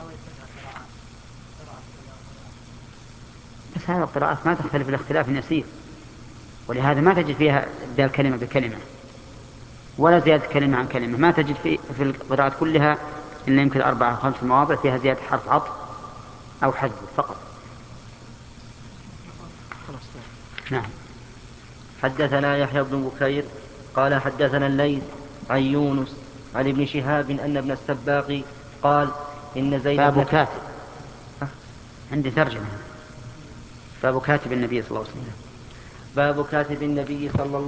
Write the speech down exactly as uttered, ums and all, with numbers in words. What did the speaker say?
بس هذه القراءات ما تختلف الاختلاف يسير، ولهذا ما تجد فيها إبدال كلمة بكلمة ولا زيادة كلمة عن كلمة. ما تجد في, في القراءات كلها إلا يمكن أربعة أو خمس مواضع فيها زيادة حرف عطف أو حذف فقط. نعم. حدثنا يحيى بن بكير قال حدثنا الليث عن يونس عن ابن شهاب أن ابن السباق قال إن زيد باب بن كاتب، عندي ترجمة، باب كاتب النبي صلى الله عليه وسلم. باب كاتب النبي صلى الله